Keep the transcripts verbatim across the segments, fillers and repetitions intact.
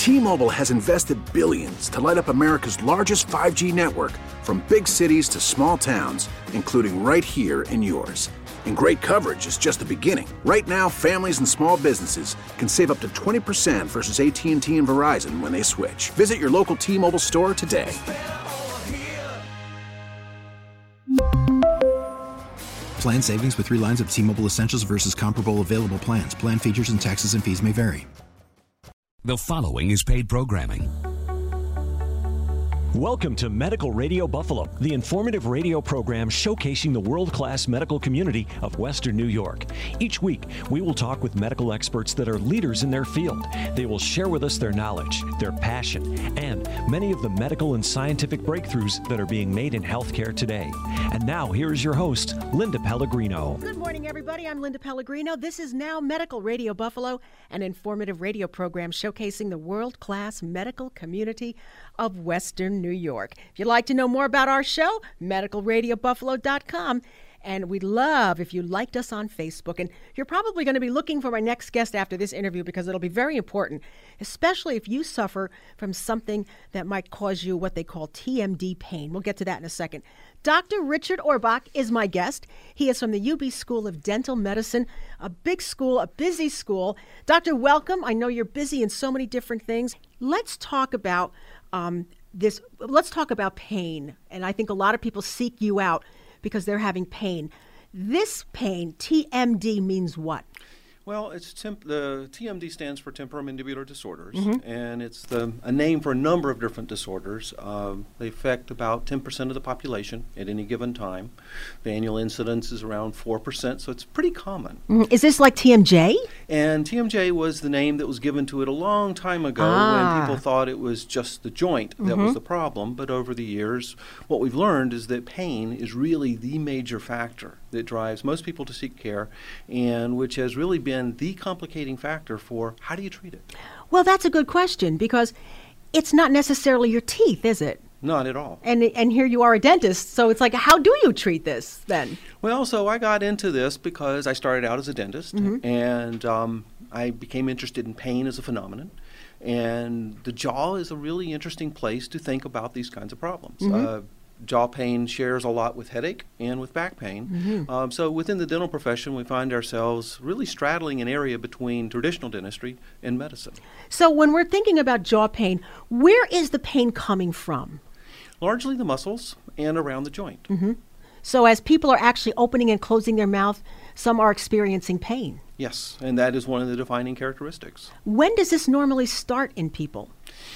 T-Mobile has invested billions to light up America's largest five G network, from big cities to small towns, including right here in yours. And great coverage is just the beginning. Right now, families and small businesses can save up to twenty percent versus A T and T and Verizon when they switch. Visit your local T-Mobile store today. Plan savings with three lines of T-Mobile Essentials versus comparable available plans. Plan features and taxes and fees may vary. The following is paid programming. Welcome to Medical Radio Buffalo, the informative radio program showcasing the world-class medical community of Western New York. Each week, we will talk with medical experts that are leaders in their field. They will share with us their knowledge, their passion, and many of the medical and scientific breakthroughs that are being made in healthcare today. And now, here is your host, Linda Pellegrino. Good morning, everybody. I'm Linda Pellegrino. This is Now Medical Radio Buffalo, an informative radio program showcasing the world-class medical community of Western New York. If you'd like to know more about our show, medical radio buffalo dot com. And we'd love if you liked us on Facebook. And you're probably going to be looking for my next guest after this interview because it'll be very important, especially if you suffer from something that might cause you what they call T M D pain. We'll get to that in a second. Doctor Richard Orbach is my guest. He is from the U B School of Dental Medicine, a big school, a busy school. Doctor, welcome. I know you're busy in so many different things. Let's talk about um, this. Let's talk about pain. And I think a lot of people seek you out because they're having pain. This pain, T M D, means what? Well, it's temp- the T M D stands for temporomandibular disorders, Mm-hmm. and it's the, a name for a number of different disorders. Um, they affect about ten percent of the population at any given time. The annual incidence is around four percent, so it's pretty common. Mm-hmm. Is this like T M J? And T M J was the name that was given to it a long time ago Ah. when people thought it was just the joint that Mm-hmm. was the problem. But over the years, what we've learned is that pain is really the major factor that drives most people to seek care, and which has really been the complicating factor for how do you treat it? Well, that's a good question because it's not necessarily your teeth, is it? Not at all. And and here you are a dentist, so it's like, how do you treat this then? Well, so I got into this because I started out as a dentist, Mm-hmm. and um, I became interested in pain as a phenomenon. And the jaw is a really interesting place to think about these kinds of problems. Mm-hmm. Uh, jaw pain shares a lot with headache and with back pain. Mm-hmm. Um, so within the dental profession, we find ourselves really straddling an area between traditional dentistry and medicine. So when we're thinking about jaw pain, where is the pain coming from? Largely the muscles and around the joint. Mm-hmm. So as people are actually opening and closing their mouth, some are experiencing pain. Yes, and that is one of the defining characteristics. When does this normally start in people?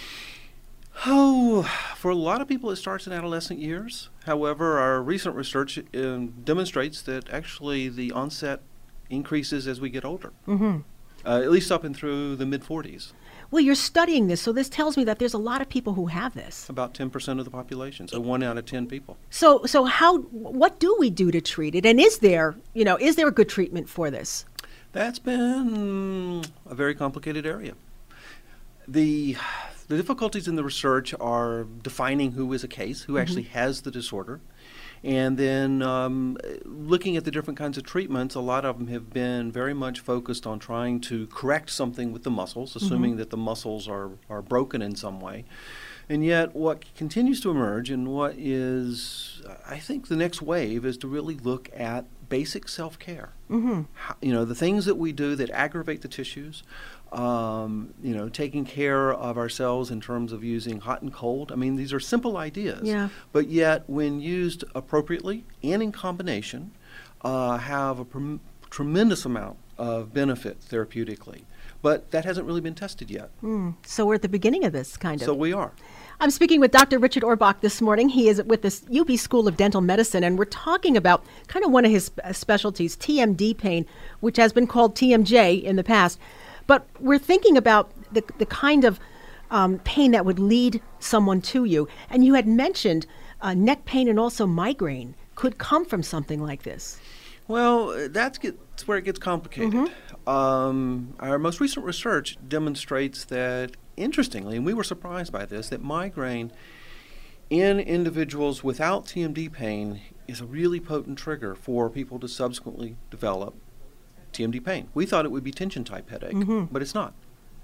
Oh, for a lot of people, it starts in adolescent years. However, our recent research um, demonstrates that actually the onset increases as we get older, Mm-hmm. uh, at least up and through the mid forties. Well, you're studying this, so this tells me that there's a lot of people who have this. About ten percent of the population, so one out of ten people. So, so how? What do we do to treat it? And is there, you know, is there a good treatment for this? That's been a very complicated area. The the difficulties in the research are defining who is a case, who actually has the disorder, and then um, looking at the different kinds of treatments. A lot of them have been very much focused on trying to correct something with the muscles, assuming that the muscles are, are broken in some way. And yet what continues to emerge and what is, I think, the next wave is to really look at basic self-care. Mm-hmm. How, you know, the things that we do that aggravate the tissues, um, you know, taking care of ourselves in terms of using hot and cold. I mean, these are simple ideas. Yeah. But yet, when used appropriately and in combination, uh, have a pr- tremendous amount of benefit therapeutically. But that hasn't really been tested yet. Mm. So we're at the beginning of this, kind of. So we are. I'm speaking with Doctor Richard Orbach this morning. He is with the U B School of Dental Medicine, and we're talking about kind of one of his specialties, T M D pain, which has been called T M J in the past. But we're thinking about the, the kind of um, pain that would lead someone to you. And you had mentioned uh, neck pain and also migraine could come from something like this. Well, that's, get, that's where it gets complicated. Mm-hmm. Um, our most recent research demonstrates that, interestingly, and we were surprised by this, that migraine in individuals without T M D pain is a really potent trigger for people to subsequently develop T M D pain. We thought it would be tension-type headache, Mm-hmm. but it's not.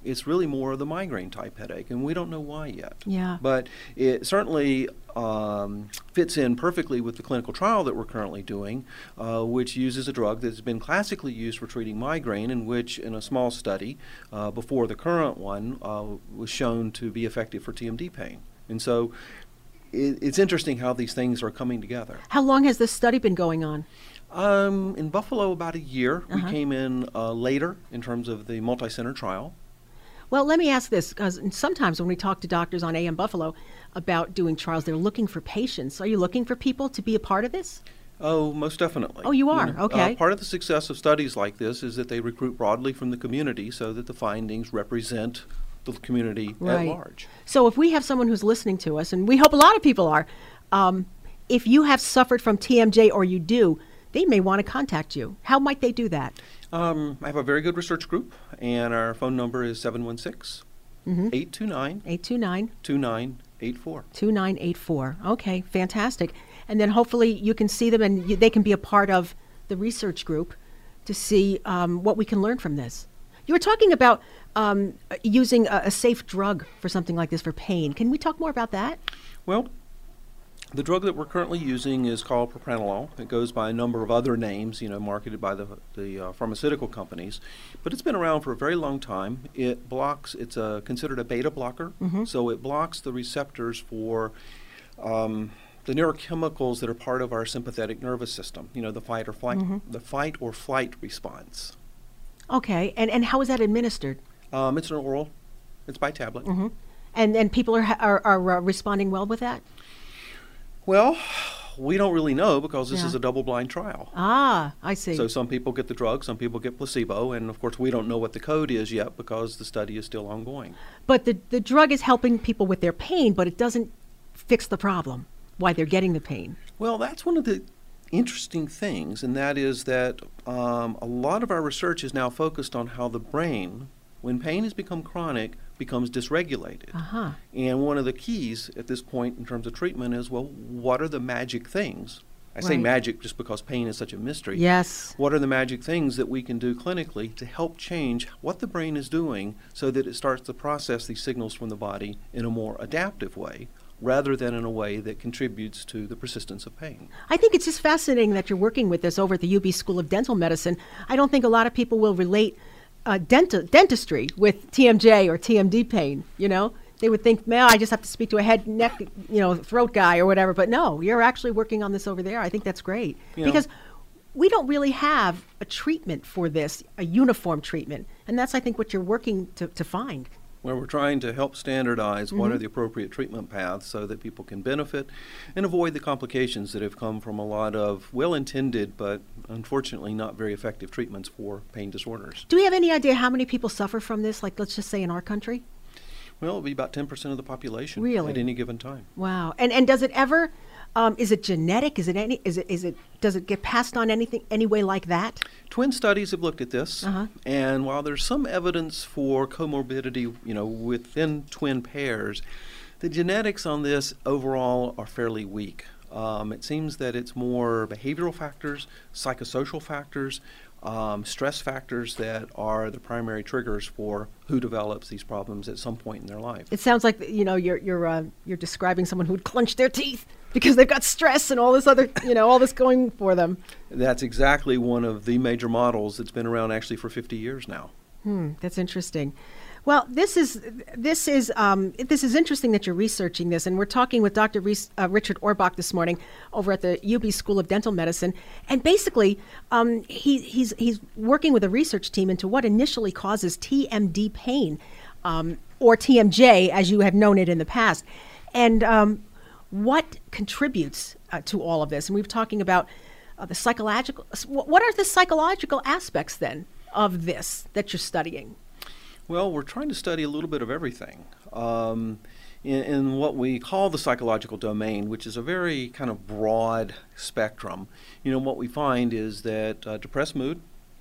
it's really more of the migraine type headache, and we don't know why yet. Yeah. But it certainly um, fits in perfectly with the clinical trial that we're currently doing, uh, which uses a drug that's been classically used for treating migraine, in which, in a small study uh, before the current one, uh, was shown to be effective for T M D pain. And so it, it's interesting how these things are coming together. How long has this study been going on? Um, in Buffalo, about a year. Uh-huh. We came in uh, later in terms of the multi-center trial. Well, let me ask this, because sometimes when we talk to doctors on A M Buffalo about doing trials, they're looking for patients. Are you looking for people to be a part of this? Oh, most definitely. Oh, you are? know, Okay. Uh, part of the success of studies like this is that they recruit broadly from the community so that the findings represent the community Right. at large. So if we have someone who's listening to us, and we hope a lot of people are, um, if you have suffered from T M J or you do, they may want to contact you. How might they do that? Um, I have a very good research group, and our phone number is seven one six, eight two nine, eight two nine, two nine eight four. two nine eight four. Okay, fantastic. And then hopefully you can see them and you, they can be a part of the research group to see um, what we can learn from this. You were talking about um, using a, a safe drug for something like this for pain. Can we talk more about that? Well, the drug that we're currently using is called propranolol. It goes by a number of other names, you know, marketed by the, the uh, pharmaceutical companies. But it's been around for a very long time. It blocks, it's a, considered a beta blocker, Mm-hmm. so it blocks the receptors for um, the neurochemicals that are part of our sympathetic nervous system, you know, the fight or flight, Mm-hmm. the fight or flight response. Okay, and, and how is that administered? Um, it's an oral, it's by tablet. Mm-hmm. And and people are, ha- are, are uh, responding well with that? Well, we don't really know because this Yeah. is a double-blind trial. Ah, I see. So some people get the drug, some people get placebo, and of course we don't know what the code is yet because the study is still ongoing. But the, the drug is helping people with their pain, but it doesn't fix the problem, why they're getting the pain. Well, that's one of the interesting things, and that is that um, a lot of our research is now focused on how the brain, when pain has become chronic, becomes dysregulated. Uh-huh. And one of the keys at this point in terms of treatment is, well, what are the magic things? I say Right. magic just because pain is such a mystery. Yes. What are the magic things that we can do clinically to help change what the brain is doing so that it starts to process these signals from the body in a more adaptive way rather than in a way that contributes to the persistence of pain? I think it's just fascinating that you're working with this over at the U B School of Dental Medicine. I don't think a lot of people will relate uh, dent- dentistry with T M J or T M D pain, you know? They would think, man, I just have to speak to a head, neck, you know, throat guy or whatever. But no, you're actually working on this over there. I think that's great. You know. Because we don't really have a treatment for this, a uniform treatment. And that's, I think, what you're working to, to find. Where we're trying to help standardize what Mm-hmm. are the appropriate treatment paths so that people can benefit and avoid the complications that have come from a lot of well-intended but unfortunately not very effective treatments for pain disorders. Do we have any idea how many people suffer from this, like let's just say in our country? Well, it'll be about ten percent of the population Really? at any given time. Wow. And and does it ever, um, is it genetic? Is it any, is it, is it, does it get passed on anything, any way like that? Twin studies have looked at this, Uh-huh. and while there's some evidence for comorbidity, you know, within twin pairs, the genetics on this overall are fairly weak. Um, it seems that it's more behavioral factors, psychosocial factors, um, stress factors that are the primary triggers for who develops these problems at some point in their life. It sounds like, you know, you're, you're, uh, you're describing someone who would clench their teeth because they've got stress and all this other, you know, all this going for them. That's exactly one of the major models that's been around actually for fifty years now. Hmm, that's interesting. Well, this is this is um, this is interesting that you're researching this, and we're talking with Doctor Rees, uh, Richard Orbach this morning over at the U B School of Dental Medicine, and basically um, he, he's he's working with a research team into what initially causes T M D pain, um, or T M J as you have known it in the past, and um, what contributes uh, to all of this. And we were talking about uh, the psychological. What are the psychological aspects then of this that you're studying? Well, we're trying to study a little bit of everything um, in, in what we call the psychological domain, which is a very kind of broad spectrum. You know, what we find is that uh, depressed mood,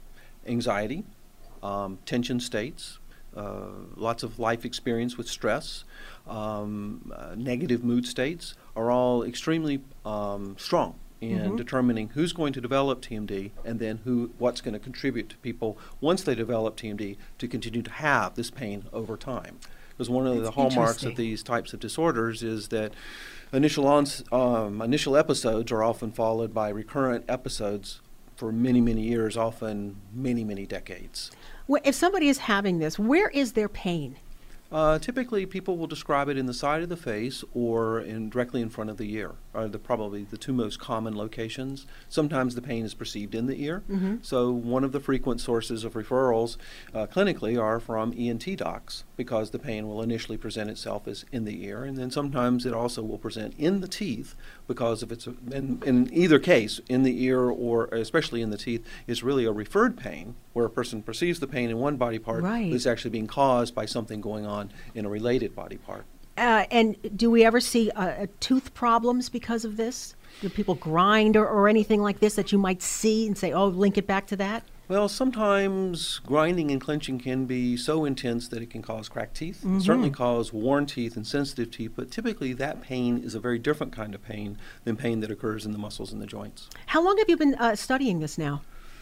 anxiety, um, tension states, uh, lots of life experience with stress, um, uh, negative mood states are all extremely um, strong in Mm-hmm. determining who's going to develop T M D and then who what's going to contribute to people once they develop T M D to continue to have this pain over time. Because one of That's the hallmarks of interesting. these types of disorders is that initial ons- um, initial episodes are often followed by recurrent episodes for many, many years, often many, many decades. Wh- If somebody is having this, where is their pain? Uh, typically, people will describe it in the side of the face or in directly in front of the ear, are the, probably the two most common locations. Sometimes the pain is perceived in the ear. Mm-hmm. So one of the frequent sources of referrals uh, clinically are from E N T docs, because the pain will initially present itself as in the ear, and then sometimes it also will present in the teeth, because if it's a, in, in either case, in the ear or especially in the teeth, is really a referred pain, where a person perceives the pain in one body part, Right. but it's actually being caused by something going on in a related body part. Uh, and do we ever see uh, uh, tooth problems because of this? Do people grind or, or anything like this that you might see and say, oh, link it back to that? Well, sometimes grinding and clenching can be so intense that it can cause cracked teeth. It certainly cause worn teeth and sensitive teeth, but typically that pain is a very different kind of pain than pain that occurs in the muscles and the joints. How long have you been uh, studying this now?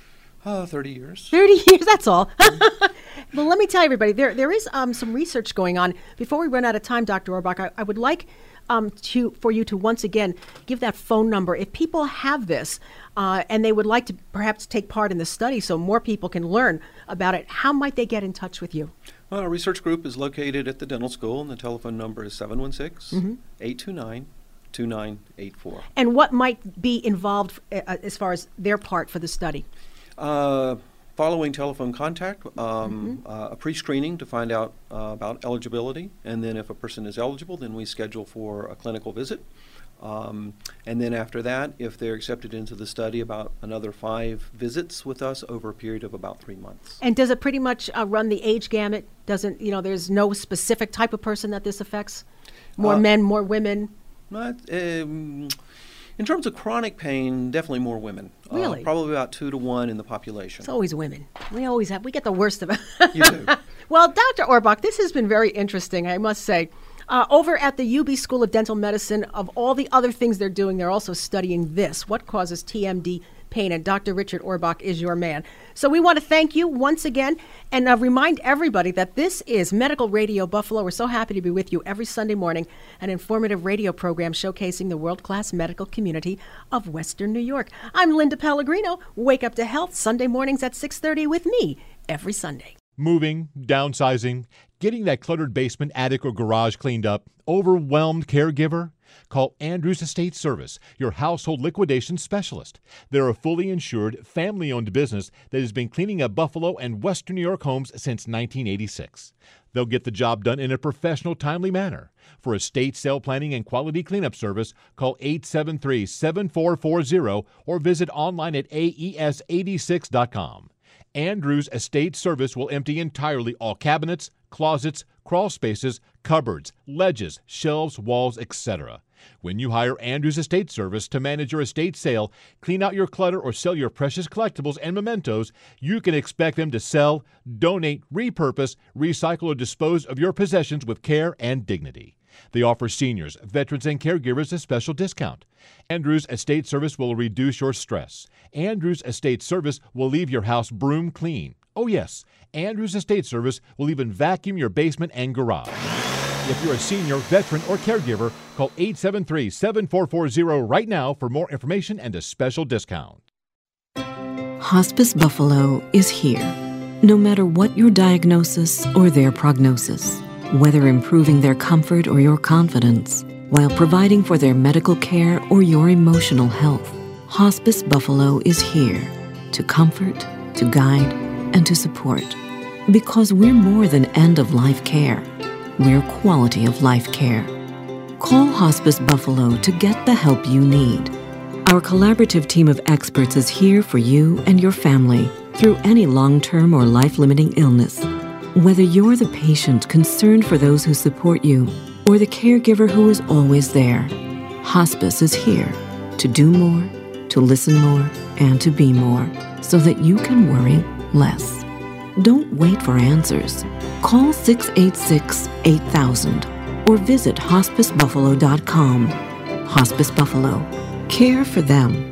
Uh, thirty years. thirty years, that's all. Well, let me tell everybody, there there is um, some research going on. Before we run out of time, Doctor Orbach, I, I would like um, to for you to once again give that phone number. If people have this uh, and they would like to perhaps take part in the study so more people can learn about it, how might they get in touch with you? Well, our research group is located at the dental school, and the telephone number is seven one six, eight two nine, two nine eight four. And what might be involved uh, as far as their part for the study? Uh, following telephone contact, um, uh, a pre-screening to find out uh, about eligibility, and then if a person is eligible, then we schedule for a clinical visit. Um, and then after that, if they're accepted into the study, about another five visits with us over a period of about three months. And does it pretty much uh, run the age gamut? Doesn't, you know, there's no specific type of person that this affects? More Uh, men, more women? Not, um, in terms of chronic pain, definitely more women. Really? Uh, probably about two to one in the population. It's always women. We always have, we get the worst of it. You do. Well, Doctor Orbach, this has been very interesting, I must say. Uh, over at the U B School of Dental Medicine, of all the other things they're doing, they're also studying this, what causes T M D pain, and Doctor Richard Orbach is your man. So we want to thank you once again and uh, remind everybody that this is Medical Radio Buffalo. We're so happy to be with you every Sunday morning, an informative radio program showcasing the world-class medical community of Western New York. I'm Linda Pellegrino. Wake Up to Health, Sunday mornings at six thirty with me every Sunday. Moving, downsizing, getting that cluttered basement, attic, or garage cleaned up, overwhelmed caregiver? Call Andrews Estate Service, your household liquidation specialist. They're a fully insured, family-owned business that has been cleaning up Buffalo and Western New York homes since nineteen eighty-six. They'll get the job done in a professional, timely manner. For estate sale planning and quality cleanup service, call eight seven three, seven four four zero or visit online at A E S eighty-six dot com. Andrews Estate Service will empty entirely all cabinets, closets, crawl spaces, cupboards, ledges, shelves, walls, et cetera. When you hire Andrews Estate Service to manage your estate sale, clean out your clutter, or sell your precious collectibles and mementos, you can expect them to sell, donate, repurpose, recycle, or dispose of your possessions with care and dignity. They offer seniors, veterans, and caregivers a special discount. Andrews Estate Service will reduce your stress. Andrews Estate Service will leave your house broom clean. Oh yes, Andrews Estate Service will even vacuum your basement and garage. If you're a senior, veteran, or caregiver, call eight seven three, seven four four zero right now for more information and a special discount. Hospice Buffalo is here. No matter what your diagnosis or their prognosis, whether improving their comfort or your confidence, while providing for their medical care or your emotional health, Hospice Buffalo is here to comfort, to guide, and to support. Because we're more than end-of-life care. We're quality of life care. Call Hospice Buffalo to get the help you need. Our collaborative team of experts is here for you and your family through any long-term or life-limiting illness. Whether you're the patient concerned for those who support you or the caregiver who is always there, Hospice is here to do more, to listen more, and to be more so that you can worry less. Don't wait for answers. Call six eight six, eight thousand or visit hospice buffalo dot com. Hospice Buffalo. Care for them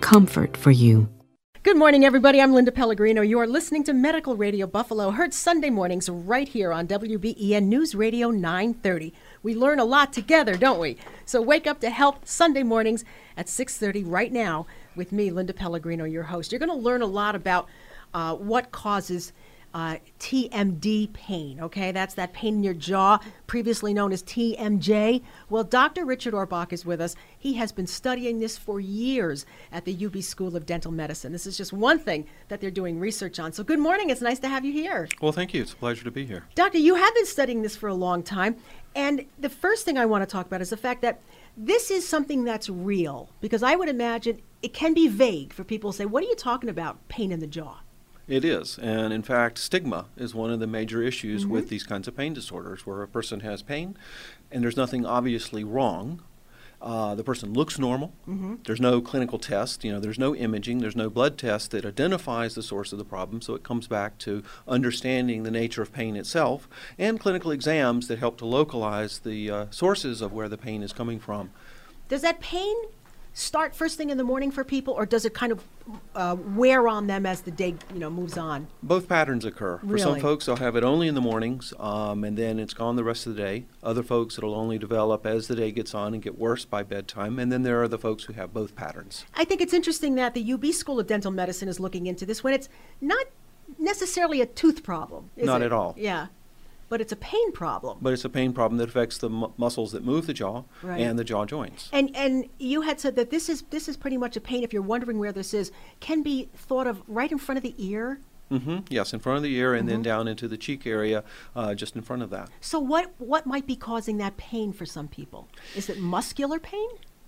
comfort for you. Good morning, everybody. I'm Linda Pellegrino. You are listening to Medical Radio Buffalo, heard Sunday mornings right here on W B E N News Radio nine thirty. We learn a lot together, don't we? So wake up to health Sunday mornings at six thirty right now with me, Linda Pellegrino, your host. You're going to learn a lot about uh, what causes uh, T M D pain, okay? That's that pain in your jaw, previously known as T M J. Well, Doctor Richard Orbach is with us. He has been studying this for years at the U B School of Dental Medicine. This is just one thing that they're doing research on. So good morning. It's nice to have you here. Well, thank you. It's a pleasure to be here. Doctor, you have been studying this for a long time. And the first thing I want to talk about is the fact that this is something that's real, because I would imagine it can be vague for people to say, what are you talking about, pain in the jaw? It is. And in fact, stigma is one of the major issues Mm-hmm. with these kinds of pain disorders, where a person has pain and there's nothing obviously wrong. Uh, the person looks normal. Mm-hmm. There's no clinical test. You know, there's no imaging. There's no blood test that identifies the source of the problem. So it comes back to understanding the nature of pain itself and clinical exams that help to localize the uh, sources of where the pain is coming from. Does that pain start first thing in the morning for people, or does it kind of uh, wear on them as the day, you know, moves on? Both patterns occur. For Really? some folks, they'll have it only in the mornings, um, and then it's gone the rest of the day. Other folks, it'll only develop as the day gets on and get worse by bedtime. And then there are the folks who have both patterns. I think it's interesting that the U B School of Dental Medicine is looking into this when it's not necessarily a tooth problem, is Not it? at all. Yeah, but it's a pain problem. But it's a pain problem that affects the mu- muscles that move the jaw Right. and the jaw joints. And and you had said that this is this is pretty much a pain, if you're wondering where this is, can be thought of right in front of the ear. hmm Yes, in front of the ear and then Mm-hmm. down into the cheek area, uh, just in front of that. So what what might be causing that pain for some people? Is it muscular pain?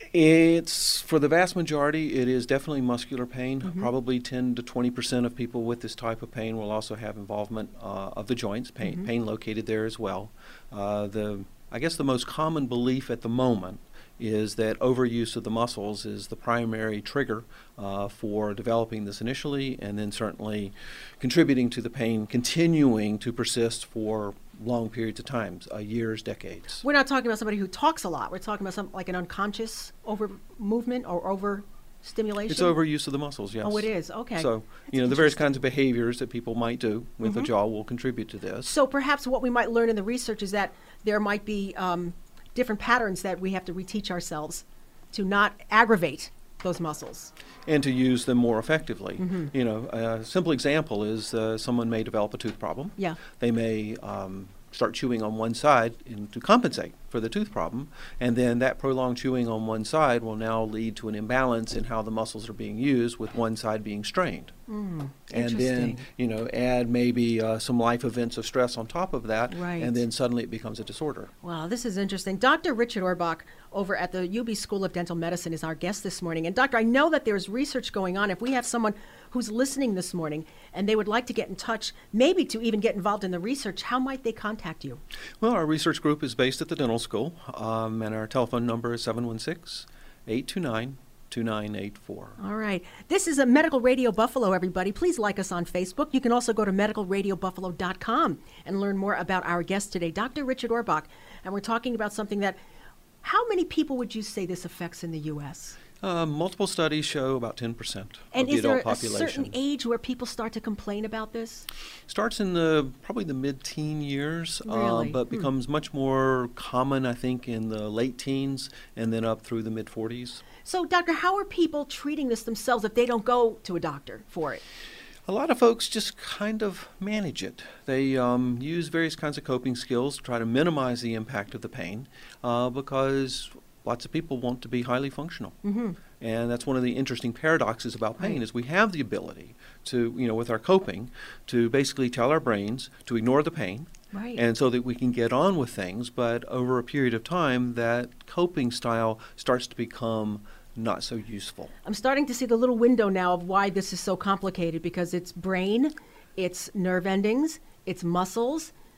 It's, for the vast majority, it is definitely muscular pain. Mm-hmm. Probably ten to twenty percent of people with this type of pain will also have involvement uh, of the joints, pain, Mm-hmm. pain located there as well. Uh, the, I guess the most common belief at the moment is that overuse of the muscles is the primary trigger uh, for developing this initially, and then certainly contributing to the pain continuing to persist for long periods of time, uh, years, decades. We're not talking about somebody who talks a lot. We're talking about some like an unconscious over movement or over stimulation. It's overuse of the muscles, yes. Oh, it is. Okay. So, you know, the various kinds of behaviors that people might do with the jaw will contribute to this. So perhaps what we might learn in the research is that there might be um, different patterns that we have to reteach ourselves to not aggravate those muscles. And to use them more effectively. Mm-hmm. You know, a simple example is uh, someone may develop a tooth problem. Yeah. They may um, start chewing on one side in, to compensate for the tooth problem, and then that prolonged chewing on one side will now lead to an imbalance in how the muscles are being used, with one side being strained. Mm, And then, interesting. you know, add maybe uh, some life events of stress on top of that, Right. and then suddenly it becomes a disorder. Wow, this is interesting. Doctor Richard Orbach over at the U B School of Dental Medicine is our guest this morning. And doctor, I know that there's research going on. If we have someone who's listening this morning and they would like to get in touch, maybe to even get involved in the research, how might they contact you? Well, our research group is based at the dental school, um, and our telephone number is seven one six, eight two nine, two nine eight four. All right. This is a Medical Radio Buffalo, everybody. Please like us on Facebook. You can also go to medical radio buffalo dot com and learn more about our guest today, Doctor Richard Orbach. And we're talking about something that, how many people would you say this affects in the U S? Uh, multiple studies show about ten percent And of the is there adult a population. certain age where people start to complain about this? Starts in the probably the mid-teen years, Really? uh, but Hmm. becomes much more common, I think, in the late teens and then up through the mid-forties. So, doctor, how are people treating this themselves if they don't go to a doctor for it? A lot of folks just kind of manage it. They um, use various kinds of coping skills to try to minimize the impact of the pain uh, because lots of people want to be highly functional. Mm-hmm. And that's one of the interesting paradoxes about pain Right. is we have the ability to, you know, with our coping, to basically tell our brains to ignore the pain. Right. And so that we can get on with things, but over a period of time, that coping style starts to become not so useful. I'm starting to see the little window now of why this is so complicated, because it's brain, it's nerve endings, it's muscles,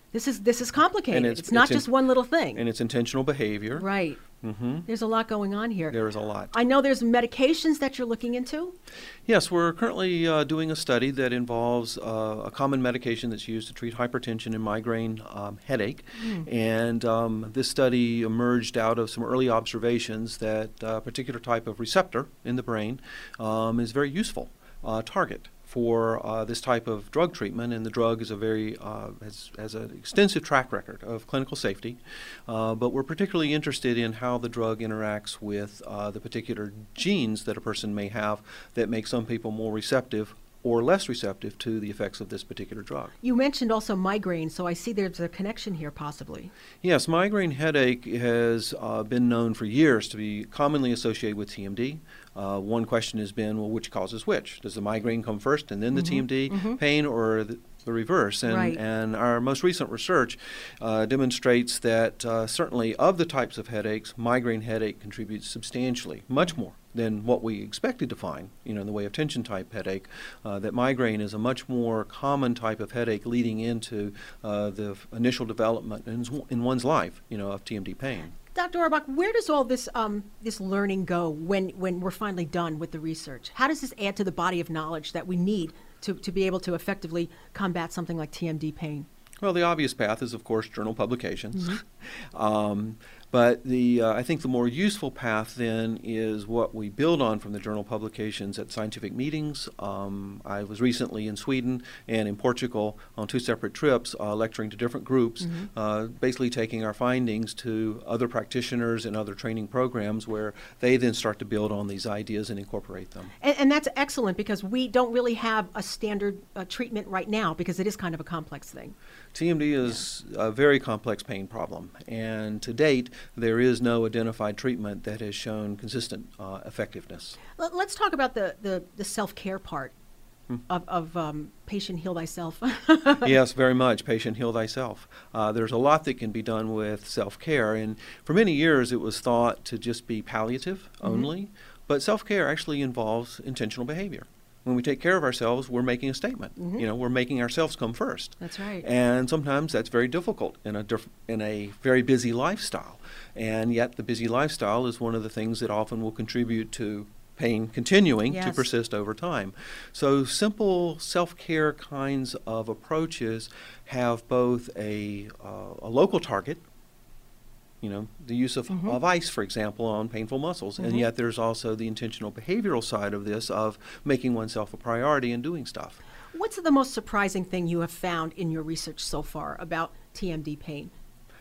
This is this is complicated. It's, it's not it's in, just one little thing. And it's intentional behavior. Right. Mm-hmm. There's a lot going on here. There is a lot. I know there's medications that you're looking into. Yes, we're currently uh, doing a study that involves uh, a common medication that's used to treat hypertension and migraine um, headache. Mm. And um, this study emerged out of some early observations that a particular type of receptor in the brain um, is very useful uh, target for uh, this type of drug treatment, and the drug is a very uh, has, has an extensive track record of clinical safety. Uh, but we're particularly interested in how the drug interacts with uh, the particular genes that a person may have that make some people more receptive or less receptive to the effects of this particular drug. You mentioned also migraine, so I see there's a connection here possibly. Yes, migraine headache has uh, been known for years to be commonly associated with T M D. Uh, one question has been, well, which causes which? Does the migraine come first and then the mm-hmm. T M D mm-hmm. pain, or the, the reverse? And, right. and our most recent research uh, demonstrates that uh, certainly of the types of headaches, migraine headache contributes substantially, much more than what we expected to find, you know, in the way of tension type headache, uh, that migraine is a much more common type of headache leading into uh, the f- initial development in, in one's life, you know, of T M D pain. Doctor Auerbach, where does all this um, this learning go when, when we're finally done with the research? How does this add to the body of knowledge that we need to, to be able to effectively combat something like T M D pain? Well, the obvious path is, of course, journal publications. Mm-hmm. um, but the uh, I think the more useful path then is what we build on from the journal publications at scientific meetings. Um, I was recently in Sweden and in Portugal on two separate trips uh, lecturing to different groups, mm-hmm. uh, basically taking our findings to other practitioners and other training programs where they then start to build on these ideas and incorporate them. And, and that's excellent, because we don't really have a standard uh, treatment right now, because it is kind of a complex thing. T M D is yeah. a very complex pain problem, and to date, there is no identified treatment that has shown consistent uh, effectiveness. Let's talk about the, the, the self-care part hmm. of, of um, patient heal thyself. Yes, very much. Patient heal thyself. Uh, there's a lot that can be done with self-care, and for many years it was thought to just be palliative mm-hmm. only, but self-care actually involves intentional behavior. When we take care of ourselves, we're making a statement. Mm-hmm. You know, we're making ourselves come first. That's right. And sometimes that's very difficult in a diff- in a very busy lifestyle. And yet the busy lifestyle is one of the things that often will contribute to pain continuing yes. to persist over time. So simple self-care kinds of approaches have both a, uh, a local target, you know, the use of, mm-hmm. of ice, for example, on painful muscles. Mm-hmm. And yet there's also the intentional behavioral side of this, of making oneself a priority and doing stuff. What's the most surprising thing you have found in your research so far about T M D pain?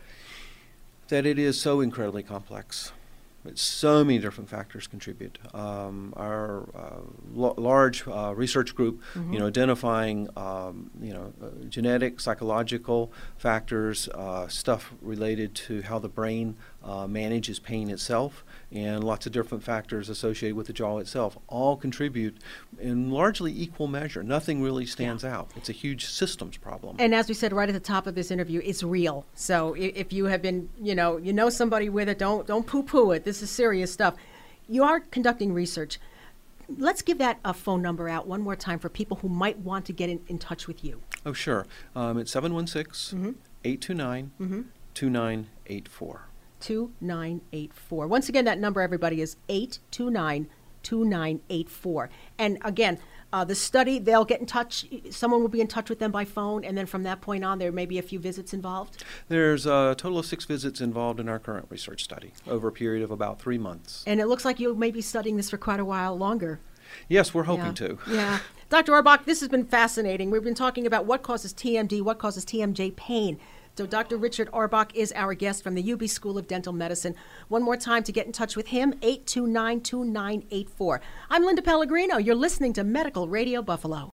That it is so incredibly complex. It's so many different factors contribute. Um, our uh, l- large uh, research group, mm-hmm. you know, identifying, um, you know, uh, genetic, psychological factors, uh, stuff related to how the brain uh, manages pain itself, and lots of different factors associated with the jaw itself, all contribute in largely equal measure. Nothing really stands yeah. out. It's a huge systems problem. And as we said right at the top of this interview, it's real. So if, if you have been, you know, you know somebody with it, don't don't poo-poo it. This is serious stuff. You are conducting research. Let's give that a phone number out one more time for people who might want to get in, in touch with you. Oh, sure. Um, it's seven one six, eight two nine, two nine eight four. two nine eight four. Once again, that number, everybody, is eight two nine, two nine eight four. And again, uh, the study, they'll get in touch. Someone will be in touch with them by phone, and then from that point on, there may be a few visits involved? There's a total of six visits involved in our current research study over a period of about three months. And it looks like you may be studying this for quite a while longer. Yes, we're hoping yeah. to. Yeah. Doctor Auerbach, this has been fascinating. We've been talking about what causes T M D, what causes T M J pain. So Doctor Richard Auerbach is our guest from the U B School of Dental Medicine. One more time to get in touch with him, eight two nine, two nine eight four. I'm Linda Pellegrino. You're listening to Medical Radio Buffalo.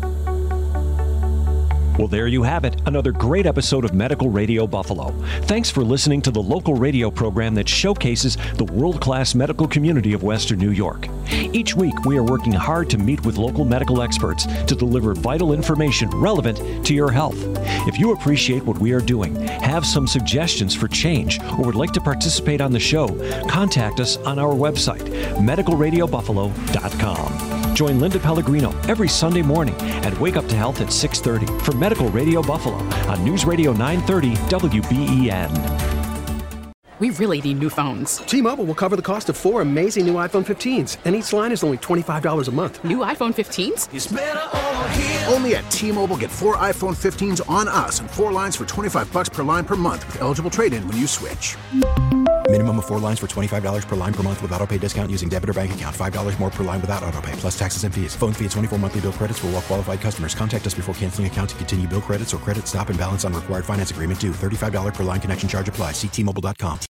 Well, there you have it, another great episode of Medical Radio Buffalo. Thanks for listening to the local radio program that showcases the world-class medical community of Western New York. Each week, we are working hard to meet with local medical experts to deliver vital information relevant to your health. If you appreciate what we are doing, have some suggestions for change, or would like to participate on the show, contact us on our website, medical radio buffalo dot com. Join Linda Pellegrino every Sunday morning and Wake Up to Health at six thirty for Medical Radio Buffalo on News Radio nine thirty W B E N. We really need new phones. T-Mobile will cover the cost of four amazing new iPhone fifteens, and each line is only twenty-five dollars a month. New iPhone fifteens? It's better over here. Only at T-Mobile, get four iPhone fifteens on us and four lines for twenty-five dollars per line per month with eligible trade-in when you switch. Minimum of four lines for twenty-five dollars per line per month with autopay discount using debit or bank account. five dollars more per line without autopay, plus taxes and fees. Phone fee at twenty-four monthly bill credits for well-qualified customers. Contact us before canceling account to continue bill credits or credit stop and balance on required finance agreement due. thirty-five dollars per line connection charge applies. See T Mobile dot com.